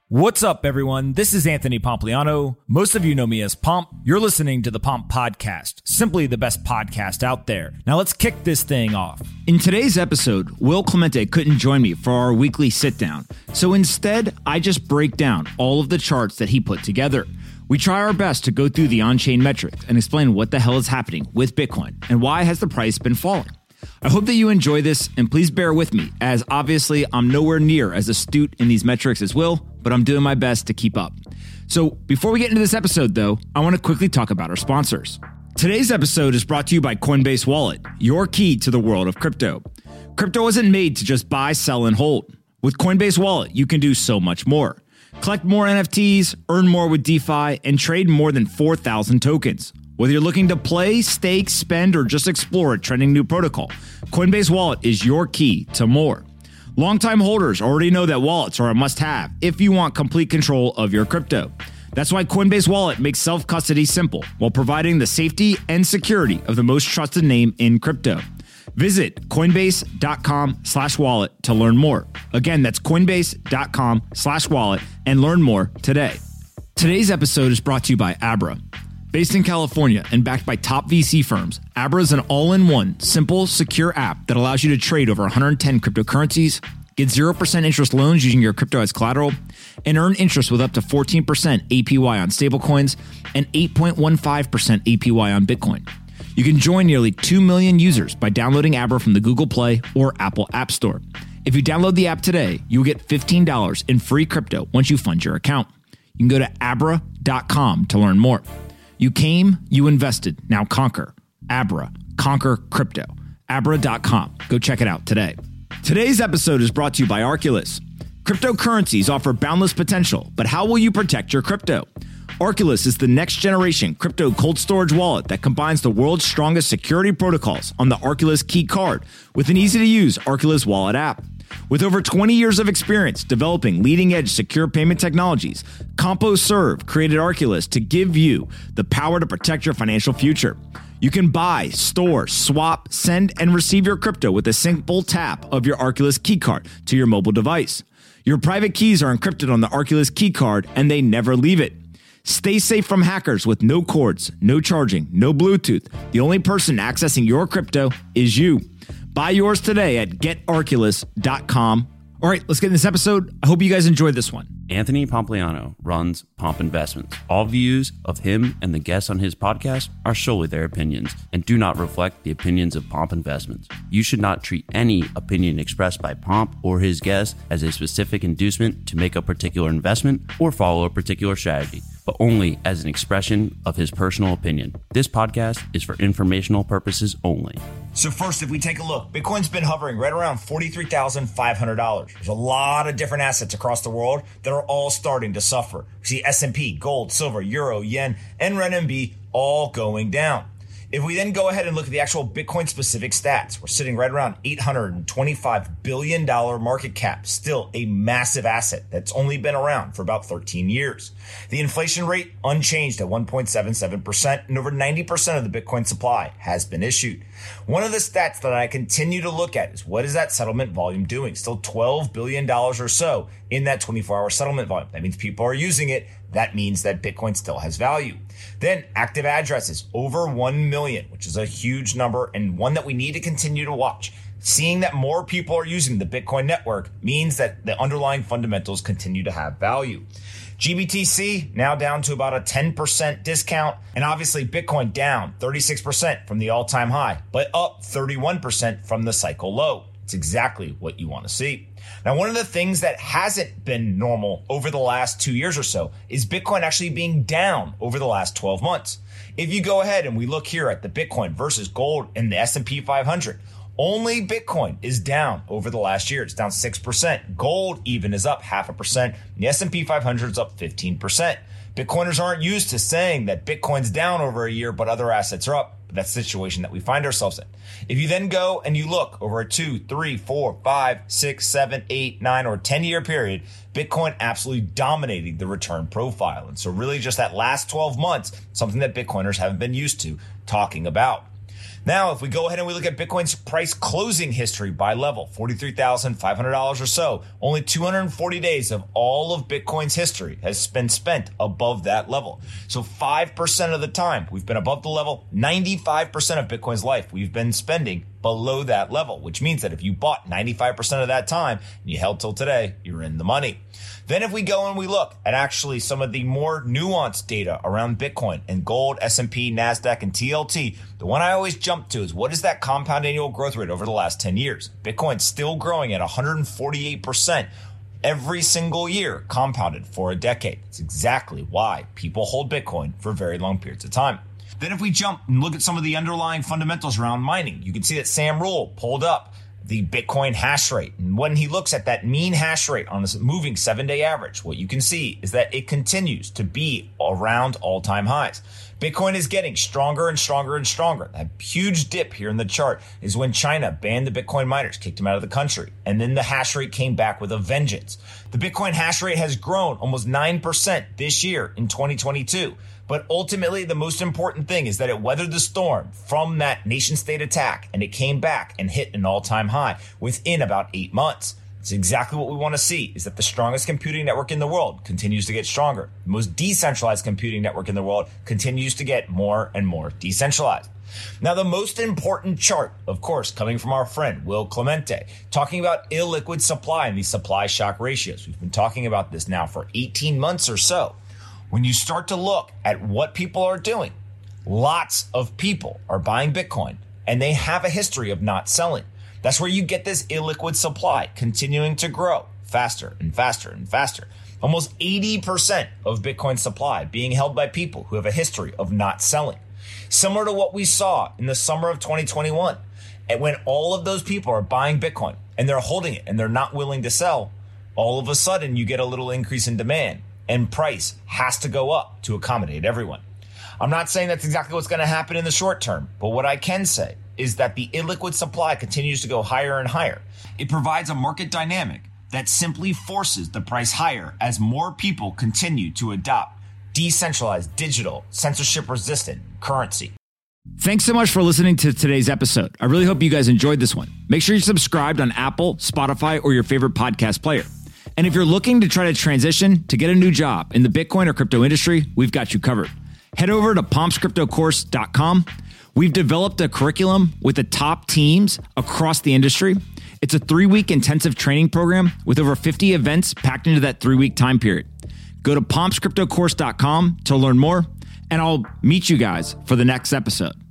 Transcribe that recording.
What's up, everyone? This is Anthony Pompliano. Most of you know me as Pomp. You're listening to the Pomp Podcast, simply the best podcast out there. Now let's kick this thing off. In today's episode, Will Clemente couldn't join me for our weekly sit-down, so instead, I just break down all of the charts that he put together. We try our best to go through the on-chain metrics and explain what the hell is happening with Bitcoin and why has the price been falling. I hope that you enjoy this, and please bear with me, as obviously I'm nowhere near as astute in these metrics as Will, but I'm doing my best to keep up. So before we get into this episode, though, I want to quickly talk about our sponsors. Today's episode is brought to you by Coinbase Wallet, your key to the world of crypto. Crypto isn't made to just buy, sell, and hold. With Coinbase Wallet, you can do so much more. Collect more NFTs, earn more with DeFi, and trade more than 4,000 tokens. Whether you're looking to play, stake, spend, or just explore a trending new protocol, Coinbase Wallet is your key to more. Longtime holders already know that wallets are a must-have if you want complete control of your crypto. That's why Coinbase Wallet makes self-custody simple while providing the safety and security of the most trusted name in crypto. Visit coinbase.com/wallet to learn more. Again, that's coinbase.com/wallet and learn more today. Today's episode is brought to you by Abra. Based in California and backed by top VC firms, Abra is an all-in-one, simple, secure app that allows you to trade over 110 cryptocurrencies, get 0% interest loans using your crypto as collateral, and earn interest with up to 14% APY on stablecoins and 8.15% APY on Bitcoin. You can join nearly 2 million users by downloading Abra from the Google Play or Apple App Store. If you download the app today, you will get $15 in free crypto once you fund your account. You can go to abra.com to learn more. You came, you invested, now conquer. Abra, conquer crypto. Abra.com. Go check it out today. Today's episode is brought to you by Arculus. Cryptocurrencies offer boundless potential, but how will you protect your crypto? Arculus is the next generation crypto cold storage wallet that combines the world's strongest security protocols on the Arculus Key Card with an easy-to-use Arculus Wallet app. With over 20 years of experience developing leading-edge secure payment technologies, CompoServe created Arculus to give you the power to protect your financial future. You can buy, store, swap, send, and receive your crypto with a simple tap of your Arculus Key Card to your mobile device. Your private keys are encrypted on the Arculus Key Card, and they never leave it. Stay safe from hackers with no cords, no charging, no Bluetooth. The only person accessing your crypto is you. Buy yours today at getarculus.com. All right, let's get in this episode. I hope you guys enjoyed this one. Anthony Pompliano runs Pomp Investments. All views of him and the guests on his podcast are solely their opinions and do not reflect the opinions of Pomp Investments. You should not treat any opinion expressed by Pomp or his guests as a specific inducement to make a particular investment or follow a particular strategy, but only as an expression of his personal opinion. This podcast is for informational purposes only. So first, if we take a look, Bitcoin's been hovering right around $43,500. There's a lot of different assets across the world that are all starting to suffer. We see S&P, gold, silver, euro, yen, and renminbi all going down. If we then go ahead and look at the actual Bitcoin specific stats, we're sitting right around $825 billion market cap, still a massive asset that's only been around for about 13 years. The inflation rate unchanged at 1.77%, and over 90% of the Bitcoin supply has been issued. One of the stats that I continue to look at is what is that settlement volume doing? Still $12 billion or so in that 24-hour settlement volume. That means people are using it. That means that Bitcoin still has value. Then active addresses, over 1 million, which is a huge number and one that we need to continue to watch. Seeing that more people are using the Bitcoin network means that the underlying fundamentals continue to have value. GBTC now down to about a 10% discount, and obviously Bitcoin down 36% from the all-time high, but up 31% from the cycle low. It's exactly what you want to see. Now, one of the things that hasn't been normal over the last 2 years or so is Bitcoin actually being down over the last 12 months. If you go ahead and we look here at the Bitcoin versus gold and the S&P 500, only Bitcoin is down over the last year. It's down 6%. Gold even is up 0.5%. The S&P 500 is up 15%. Bitcoiners aren't used to saying that Bitcoin's down over a year, but other assets are up. But that's the situation that we find ourselves in. If you then go and you look over a 2, 3, 4, 5, 6, 7, 8, 9, or 10-year period, Bitcoin absolutely dominating the return profile. And so really just that last 12 months, something that Bitcoiners haven't been used to talking about. Now, if we go ahead and we look at Bitcoin's price closing history by level, $43,500 or so, only 240 days of all of Bitcoin's history has been spent above that level. So 5% of the time we've been above the level, 95% of Bitcoin's life we've been spending below that level, which means that if you bought 95% of that time and you held till today, you're in the money. Then if we go and we look at actually some of the more nuanced data around Bitcoin and gold, S&P, NASDAQ, and TLT, the one I always jump to is what is that compound annual growth rate over the last 10 years? Bitcoin's still growing at 148% every single year, compounded for a decade. It's exactly why people hold Bitcoin for very long periods of time. Then if we jump and look at some of the underlying fundamentals around mining, you can see that Sam Rule pulled up the Bitcoin hash rate. And when he looks at that mean hash rate on a moving 7-day average, what you can see is that it continues to be around all-time highs. Bitcoin is getting stronger and stronger and stronger. That huge dip here in the chart is when China banned the Bitcoin miners, kicked them out of the country. And then the hash rate came back with a vengeance. The Bitcoin hash rate has grown almost 9% this year in 2022. But ultimately, the most important thing is that it weathered the storm from that nation state attack, and it came back and hit an all-time high within about 8 months. It's exactly what we want to see, is that the strongest computing network in the world continues to get stronger. The most decentralized computing network in the world continues to get more and more decentralized. Now, the most important chart, of course, coming from our friend Will Clemente, talking about illiquid supply and these supply shock ratios. We've been talking about this now for 18 months or so. When you start to look at what people are doing, lots of people are buying Bitcoin and they have a history of not selling. That's where you get this illiquid supply continuing to grow faster and faster and faster. Almost 80% of Bitcoin supply being held by people who have a history of not selling. Similar to what we saw in the summer of 2021. And when all of those people are buying Bitcoin and they're holding it and they're not willing to sell, all of a sudden you get a little increase in demand. And price has to go up to accommodate everyone. I'm not saying that's exactly what's going to happen in the short term, but what I can say is that the illiquid supply continues to go higher and higher. It provides a market dynamic that simply forces the price higher as more people continue to adopt decentralized, digital, censorship-resistant currency. Thanks so much for listening to today's episode. I really hope you guys enjoyed this one. Make sure you're subscribed on Apple, Spotify, or your favorite podcast player. And if you're looking to try to transition to get a new job in the Bitcoin or crypto industry, we've got you covered. Head over to pompscryptocourse.com. We've developed a curriculum with the top teams across the industry. It's a 3-week intensive training program with over 50 events packed into that 3-week time period. Go to pompscryptocourse.com to learn more, and I'll meet you guys for the next episode.